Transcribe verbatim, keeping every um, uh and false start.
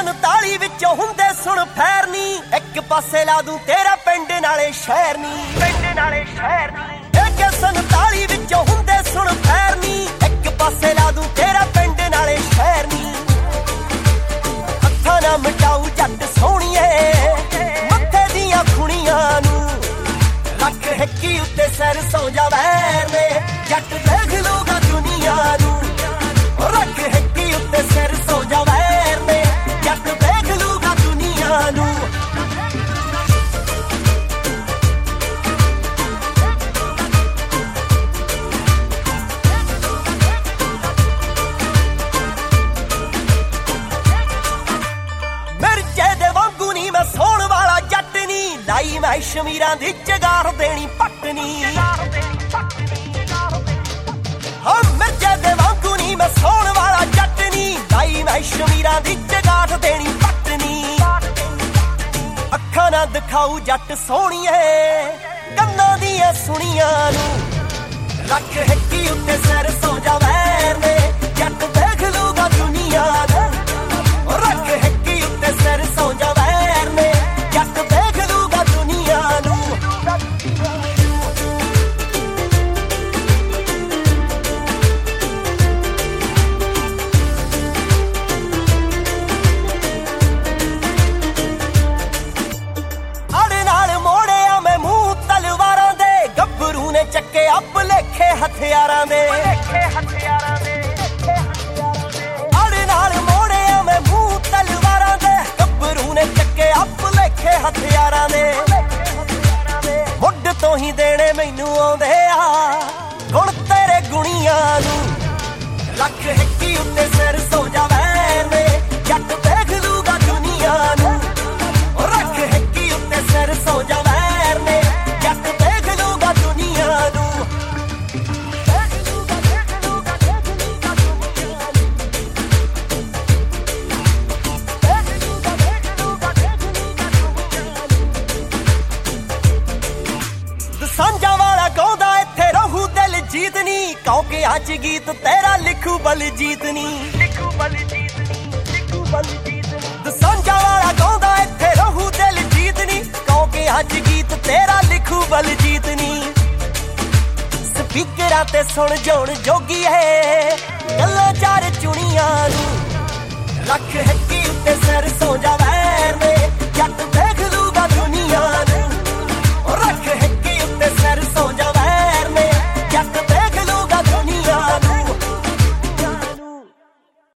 ਸੰਤਾਲੀ ਵਿੱਚੋਂ ਹੁੰਦੇ ਸੁਣ ਫੈਰ ਨੀ, ਇੱਕ ਪਾਸੇ ਲਾ ਦੂੰ ਤੇਰਾ ਪਿੰਡ ਨਾਲੇ ਸ਼ਹਿਰ ਨੀ, ਪਿੰਡ ਨਾਲੇ ਸ਼ਹਿਰ ਨੀ। ਇੱਕ ਸੰਤਾਲੀ ਵਿੱਚੋਂ ਹੁੰਦੇ ਸੁਣ ਫੈਰ ਨੀ, ਇੱਕ ਪਾਸੇ ਲਾ ਦੂੰ ਤੇਰਾ ਪਿੰਡ ਨਾਲੇ ਸ਼ਹਿਰ ਨੀ। ਹੱਥਾਂ ਨਾ ਮਟਾਊ ਜੱਟ ਸੋਹਣੀਏ ਮੱਥੇ ਦੀਆਂ ਖੁਣੀਆਂ ਨੂੰ, ਰੱਖ ਹਿੱਕੀ ਉੱਤੇ ਸਿਰ ਸੌ ਜਾ ਵੈਰ ਨੇ, ਜੱਟ ਦੇਖ ਲੂਗਾ ਦੁਨੀਆ ਨੂੰ। ਰੱਖ ਹਿੱਕੀ ਉੱਤੇ ਸਿਰ ਸੌ ਜਾ ਵੈਰ ਨੇ, ਜੱਟ ਦੇਖ ਲੂਗਾ ਦੁਨੀਆ ਨੂੰ। ਮਿਰਜੇ ਦੇ ਵਾਂਗੂ ਨੀ ਮੈਂ ਸੋਹਣ ਵਾਲਾ ਜੱਟ ਨੀ, ਲਾਈ ਮੈਂ ਸ਼ਮੀਰਾਂ ਦੀ ਚਗਾਰ ਦੇਣੀ ਪੱਟਨੀ। ਹਾਂ ਮਿਰਜੇ ਦੇ ਵਾਂਗੂ ਨੀ ਮੈਂ ਸੋਹਣ ਵਾਲਾ ਜੱਟ ਨੀ, ਲਾਈ ਮੈਂ ਸ਼ਮੀਰਾਂ ਦੀ ਚਗਾਰ ਦੇਣੀ ਪੱਟਨੀ। ਅੱਖਾਂ ਨਾ ਦਿਖਾਊ ਜੱਟ ਸੋਹਣੀਏ ਕੰਨਾਂ ਦੀਆਂ ਸੁਣੀਆਂ ਨੂੰ, ਰੱਖ ਹਿੱਕੀ ਉੱਤੇ ਸਿਰ ਸੌ ਜਾ ਵੈਰ ਨੇ, ਜੱਟ ਦੇਖ ਲੂਗਾ ਦੁਨੀਆ ਨੂੰ। ਰੱਖ ਹਿੱਕੀ ਉੱਤੇ ਸਿਰ ਸੌ ਜਾ ਵੈਰ ਨੇ, ਜੱਟ ਦੇਖ ਲੂਗਾ ਦੁਨੀਆ ਨੂੰ। ਅੜ ਨਾਲ ਮੋੜਿਆ ਮੈਂ ਮੂੰਹ ਤਲਵਾਰਾਂ ਦੇ, ਗੱਭਰੂ ਨੇ ਚੱਕੇ ਅੱਪ ਲੇਖੇ ਹਥਿਆਰਾਂ ਦੇ। ਅੜ ਨਾਲ ਮੋੜਿਆ ਮੈਂ ਮੂੰਹ ਤਲਵਾਰਾਂ ਦੇ, ਗੱਭਰੂ ਨੇ ਚੱਕੇ ਅੱਪ ਲੇਖੇ ਹਥਿਆਰਾਂ ਦੇ। ਮੁੱਢ ਤੋਂ ਹੀ ਦੇਣੇ ਮੈਨੂੰ ਆਉਂਦੇ ਆ ਗੁਣ ਤੇਰੇ ਗੁਣੀਆਂ ਨੂੰ, ਰੱਖ ਹਿੱਕੀ ਉੱਤੇ ਸਿਰ ਸੌ ਜਾ ਵੈਰ ਨੇ, ਜੱਟ ਦੇਖ ਲੂਗਾ ਦੁਨੀਆ ਨੂੰ। ਰੱਖ ਹਿੱਕੀ ਉੱਤੇ ਸਿਰ ਸੌ ਜਾ ਵੈਰ ਨੇ, ਜੱਟ ਦੇਖ ਲੂਗਾ ਦੁਨੀਆ ਨੂੰ। ਸਾਂਝਾ ਵਾਲਾ ਗਾਉਂਦਾ ਇੱਥੇ ਰਹੂ ਦਿਲ ਜੀਤ ਨੀ, ਕਿਉਂਕਿ ਅੱਜ ਗੀਤ ਤੇਰਾ ਲਿਖੂ ਬਲਜੀਤ ਨੀ, ਲਿਖੂ ਬਲਜੀਤ ਨੀ, ਲਿਖੂ ਬਲਜੀਤ ਨੀ। ਸਾਂਝਾ ਵਾਲਾ ਗਾਉਂਦਾ ਇੱਥੇ ਰਹੂ ਦਿਲ ਜੀਤ ਨੀ, ਕਿਉਂਕਿ ਅੱਜ ਗੀਤ ਤੇਰਾ ਲਿਖੂ ਬਲਜੀਤ ਨੀ। ਸਪੀਕਰਾਂ ਤੇ ਸੁਣ ਜਾਣ ਜੋਗੀ ਹੈ ਗੱਲਾਂ ਚਾਰ ਚੁਣੀਆਂ ਨੂੰ, ਰੱਖ ਹਿੱਕੀ ਉੱਤੇ ਸਿਰ ਸੌ ਜਾ ਵੈਰ ਨੇ, ਜੱਟ ਦੇਖ ਲੂਗਾ ਦੁਨੀਆ ਨੂੰ।